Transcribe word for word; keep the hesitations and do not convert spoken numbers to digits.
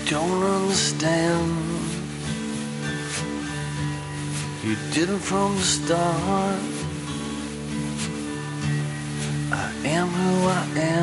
don't understand. You didn't from the start. I am who I am.